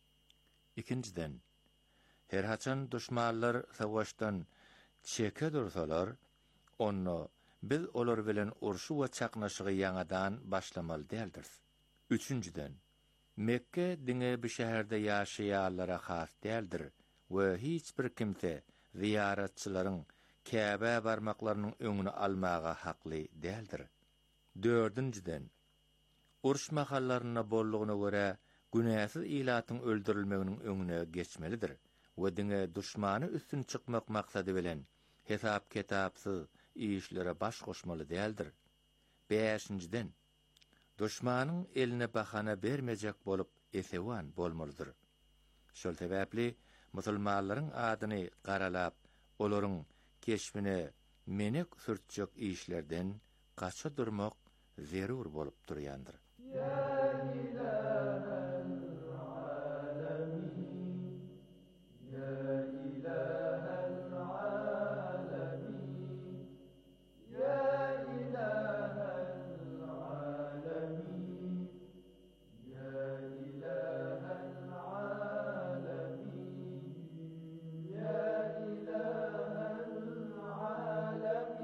İkinciden, her haçan düşmanlar savaşdan çeke dursalar, onu biz olar bilen urşu we çaknaşygy ýangadan başlamaly däldir. Üçüncüden, Mekke diňe bir şäherde ýaşaýanlara has däldir we hiç bir kimse ziyaretçilerin Käbe barmaklarynyň öňüne almaga hakly däldir. Dördüncüden, urş mahallaryna bollugyna göre günäsiz ilatyň öldürilmeginiň öňüne geçmelidir we diňe düşmany üstün çykmak maksady bilen hesap kitapsy işlere baş koşmaly däldir. Beşinciden, düşmanyň eline bahana bermejek bolup esewan bolmalydyr. Şol sebäpli musulmanlaryň adyny garalap, olaryň keşmine menek sürtjek işlerden gaça durmak zerur bolup durýandyr.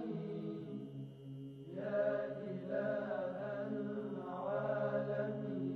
يا إله العالمين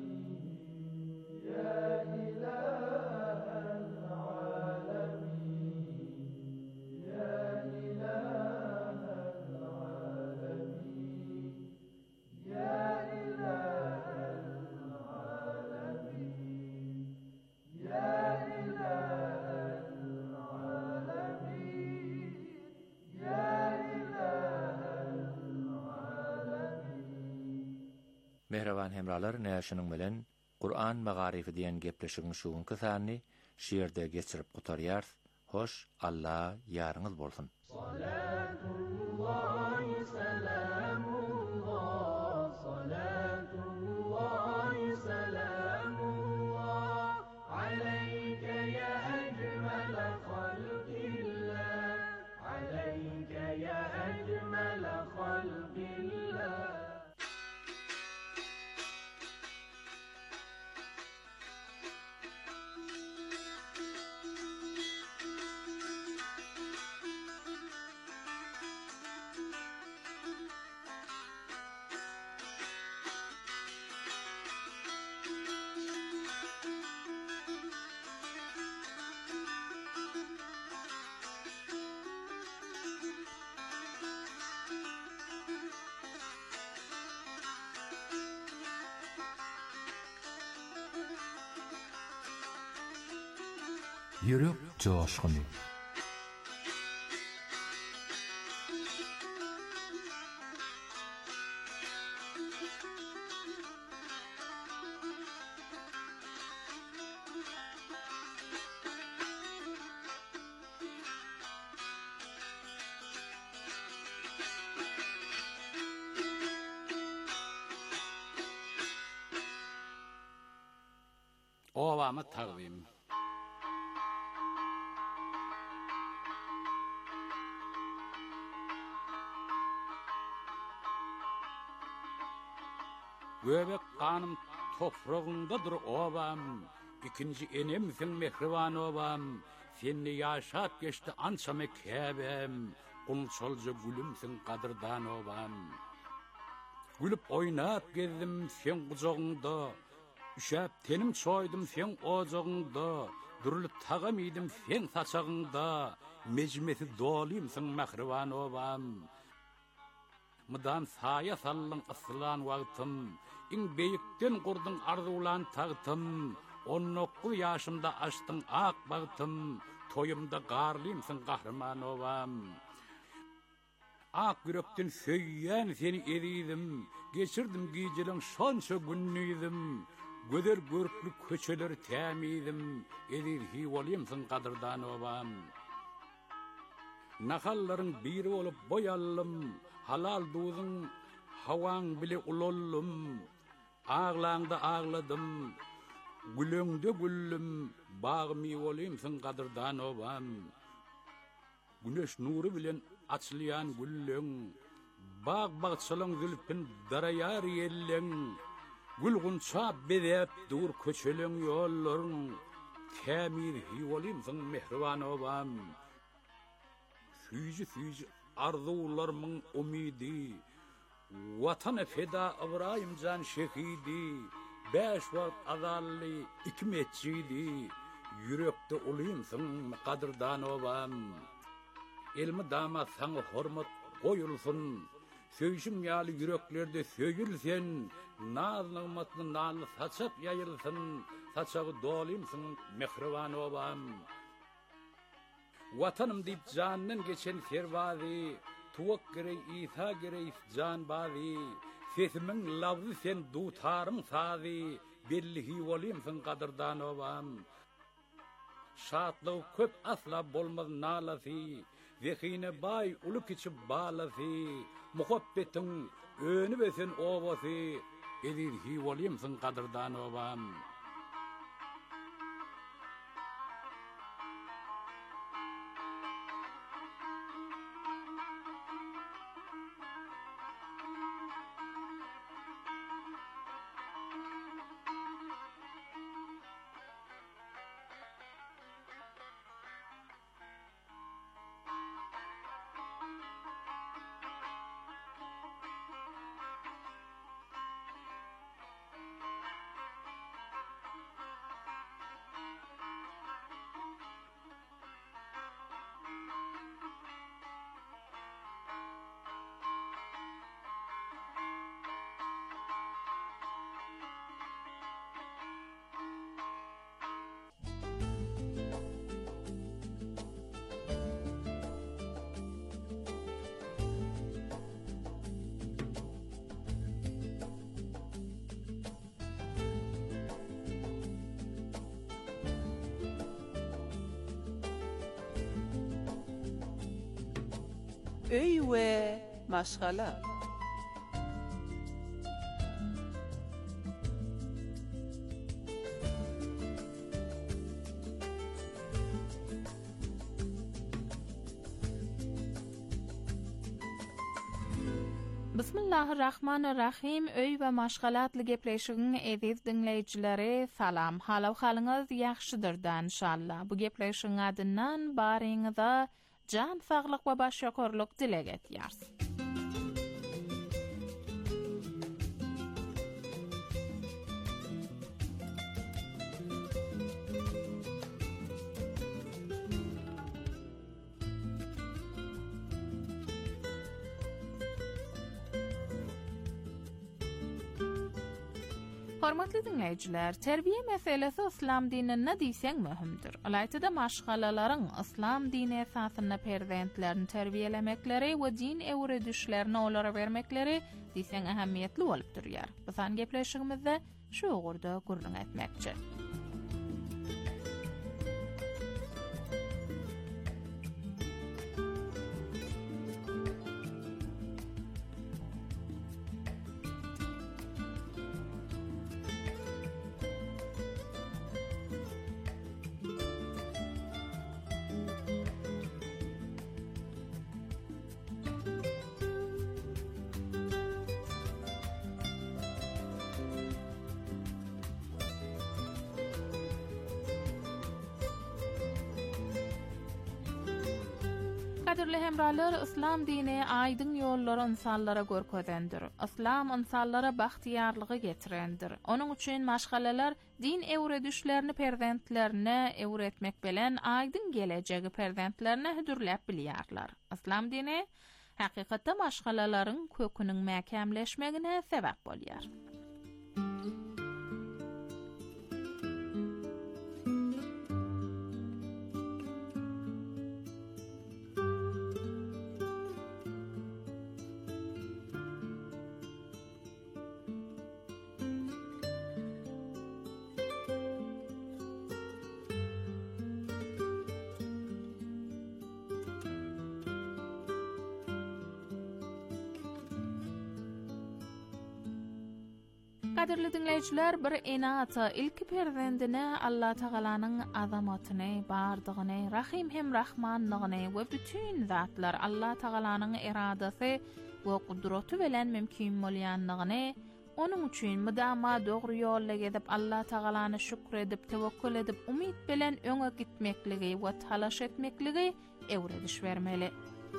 Mehrwan hemralar näşiniň bilen Qur'an magarifi diýen gepleşigiň şuňky sany şiirde geçirip gutaryar. Hoş Allah ýarňyz bolsun. Salatullahi selamullah, salatullahi selamullah, aleyke ya ecmel halqillah, aleyke ya ecmel halqillah. Yürek coşkuny. Ovama taqdim. Göbek kanım toprağındadır obam, ikinci enemsin mehriban obam, seni yaşat geçti ança mekkebem, kulçolca gülümsin kadırdan obam. Gülüp oynap gezdim sen kucağında, üşep tenim çoydum sen ocağında, dürülüp tağım idim sen saçağında, mecmeti doluyumsun mehriban obam. Mıdan saya sallın ısılan vaqtım, in beyikten kurdun arzulan tağtım, on dokuz yaşımda açtın ak bağtım, toyumda garlıyımsın kahraman ovam. Ak yürekten söyyen seni eridim, geçirdim giycelin şonça günnüydüm, göder görklü köçeler təmiydim, erir hivoliyimsın kadırdan ovam. Nahalların biri olup boyallım, halal duzun havan bile ulollum, ağlağında ağladım, gülüngde güllüm, bağmi olayımsın kadırdan ovam. Güneş nuru bilen açlayan güllüng, bağ bağçalın zülpün darayar yelleng, gülgunça bedep dur köçeleng yolların, temir hi olayımsın mehriban ovam. Süyücü süyücü arzularımın umidi, vatana feda Ibrahim can şehidi, beş vakit azalli hikmetçiydi, yürekte olayımsın kadırdan ovam. Elmi damat sana hormat koyulsun, söýüşüm ýaly yüreklerde söýülsen, naz-nymatly nal saçap ýayılsın, saçagy dolymsın mehriban obam. Vatanım deyip canından geçen servazi, tuvak gerey İsa gerey can bazi, sesimin lavzı sen dutarım sazi, bellihi olayımsın kadırdan obam. Şatlığı köp asla bolmaz nalasi, zehine bay uluk içip balasi, muhabbetin önü besen obasi, edirhi olayımsın kadırdan obam. öý we maşgala. Bismillahirrahmanirrahim. Öý we maşgalatly gepleşigiň ediz dinleýijileri salam. Halaw halyňyz ýaxşydyr inşallah. Bu gepleşigiň adyndan baryňyza jan saglyk we başýakorlyk dilek etýärs. Hormatly dinleýijiler, terbiýe meselesi islam dinine diýseň möhümdir. Alaytyda maşgalalaryň islam dini esasyna perzentlerini terbiýelemekleri we din ewredişlerini olara bermekleri diýseň ähemmiýetli bolup durýar. Bizan gepleşigimizde şu ugurda gurrun etmekçi. Kadirli hemralar, islam dini aydın yolları insanlara görkezendir. İslam insanlara baxtiyarlığı getirendir. Onun üçün maşgalalar din ewredişlerini perzentlerine ewretmek bilen aydın geleceği perzentlerine hüdürläp bilýärler. İslam dini hakykatda maşgalaların kökünün mäkämleşmegine sebäp bolýar. Kadirli dinleyijiler, bir enata ilki perzendine Allah Taalanyň azamatyny, bardygyny, rahim hem rahmanlygyny we bütün zatlar Allah Taalanyň iradasy we kudraty bilen mümkin bolýanlygyny, onun üçin mudama dogry ýolda gedip Allah Taalanyň şükür edip tewekkül edip umyt bilen öňe gitmekligi we talaş etmekligi ewrediş bermeli.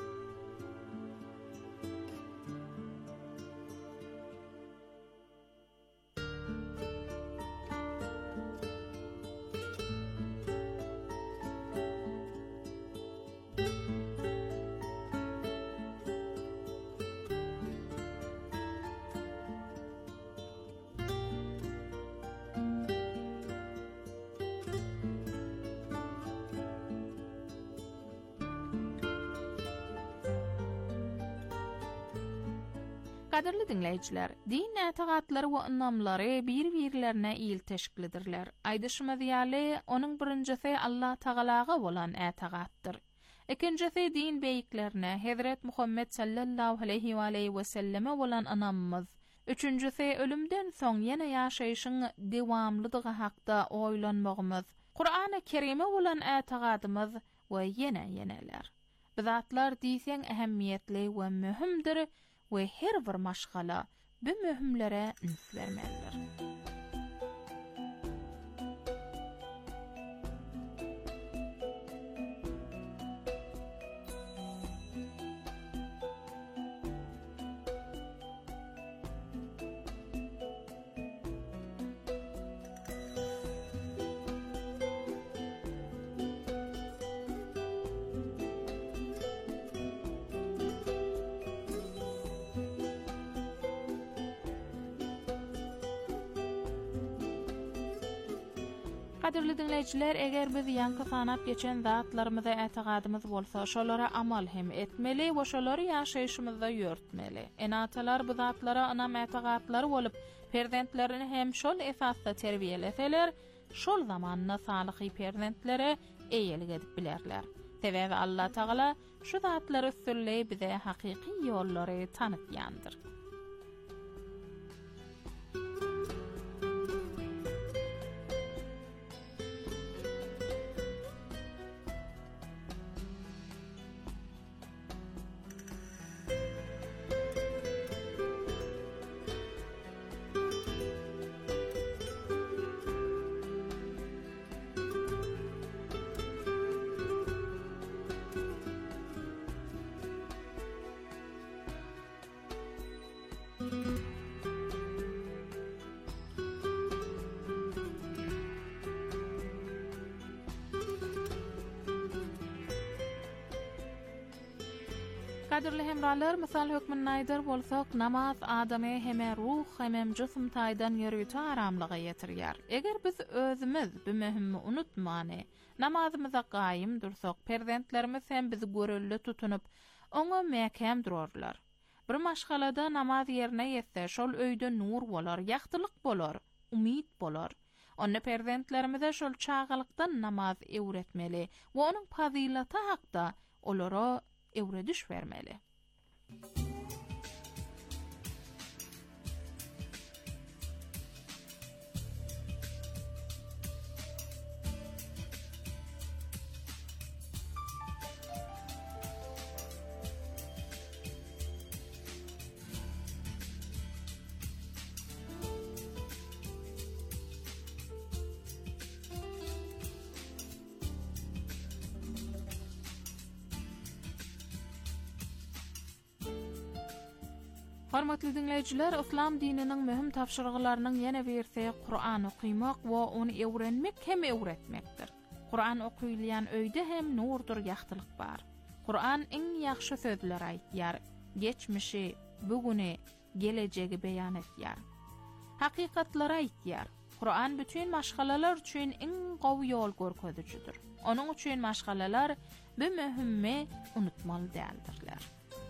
Kadirli dinleyijiler, din ätigatlary we ynamlary bir-birlerine iyil teşkildirler. Aýdyşymyz ýaly, onuň birincisi Allah Taalaga bolan ätigatdyr. Ikincisi din beýiklerine, Hazrat Muhammed sallallahu aleyhi we aleyhi we selleme bolan ynamymyz. Üçüncüsi ölümden soň ýene ýaşaýyşyň dewamlydygy hakda oýlanmagymyz. Qur'an-ı Kerime bolan ätigadymyz we ýene ýeneler. Bu zatlar diýseň ähemmiýetli we möhümdir. Ve her bir maşgala bu mühimlere üns vermelidir. Kadirli dinleyijiler, eger biz ýanky sanap geçen zatlarymyza ätigadymyz bolsa, şolara amal hem etmeli we şolary ýaşaýyşymyzda ýörtmeli. Enatalar bu zatlara anam ätigatlary bolup, perzentlerini hem şol esasda terbiýeleseler, şol zamanna salyhy perzentlere eýelik edip bilerler. Sebäbi Allah Taala şu zatlary üstünlüği bize hakyky ýollary tanıtýandyr. Kadirli hemralar, misal hükmün naýdar bolsak, namaz adamy hem ruh hem jism taýdan ýörüýte aramlyga ýetirýär. Eger biz özümiz bu möhümmi unutmany, namazymyza gaýym dursak, perzentlerimiz hem bizi görelli tutunup, oňa mäkem durarlar. Bir maşgalada namaz ýerine ýetse, şol öýde nur bolar, ýagtylyk bolar, umid bolar. Onu perzentlerimize şol çağalykdan namaz öwretmeli we onuň fazylaty hakda olara öwrediş vermeli. Hormatly dinleyijiler, Islam dininiň möhüm tapşyryklarynyň ýene birisi Qur'an okumak we onu öwrenmek hem öwretmekdir. Qur'an okuýulýan öýde hem nurdur, ýagtylyk bar. Qur'an iň ýaxşy sözler aýtýar, geçmişi, bugüni, gelejegi beýan etýär. Hakykatlary aýtýar. Qur'an bütün maşgalalar üçin iň gowy ýol görkezüçidir. Onuň üçin maşgalalar bu möhümmi unutmaly däldirler.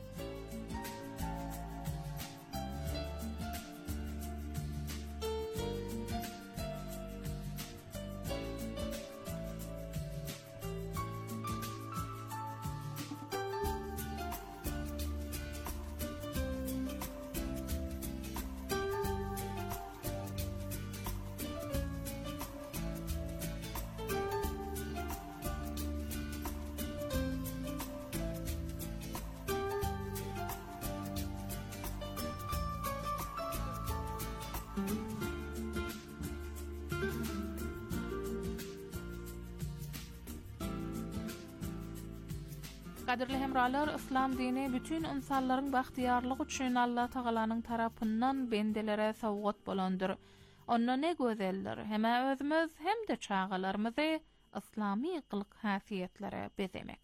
Kadirli hemralar, Islam dini bütün insanlaryň bahtiýarlygy üçin Allah Tagalanyň tarapyndan bendelere sowgat bolandyr. Onda ne gözeldir, hem özümüz hem de çağalarymyzy islamy kılık hasiyetlere bezemek.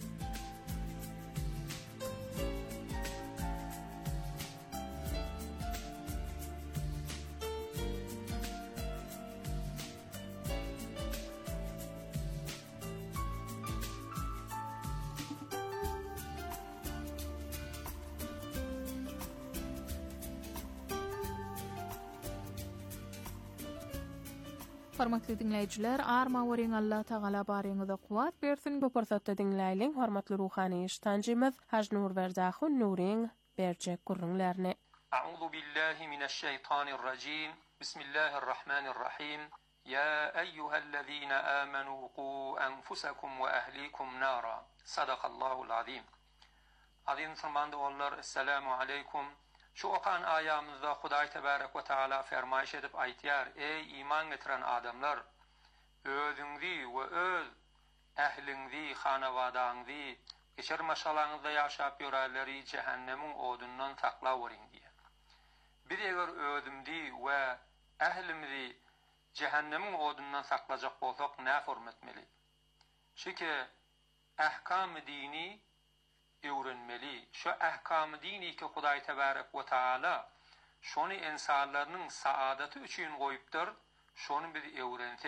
Hormatly dinleyijiler, arma weriň Allah Taala baryňyza kuwat bersin. Bu pursatda dinleýilen hormatly ruhany iştanjymyz Hajnur Berzahun Nuriň berjek gurrunlaryny. A'udhu billahi mineşşeytanirracim. Bismillahirrahmanirrahim. Ya eyyuhellezina amanu qu enfusakum ve ahlikum nara. Sadaqallahul azim. Azim sanmandy bollar, assalamu aleykum. Şu okan ayamızda Hudaý Tebarek ve Taala fermaýş edip aýtýar: "Ey iman getiren adamlar, özüňizi we öz ähliňizi, hanawadaňyzy, geçer maşalaňyzda ýaşap ýörärleri cehennemiň odundan saklap boriň" diýer. Biz eger özümdi we ählimizi cehennemiň odundan saklajak bolsak, näme formatmeli? Şeýle ähkam-ı dini öwrenmeli. Şu ähkam-ı dini ki Hudaý Tebarek we Taala şonu insanlarynyň saadaty üçin goýupdyr, şonu biz öwrense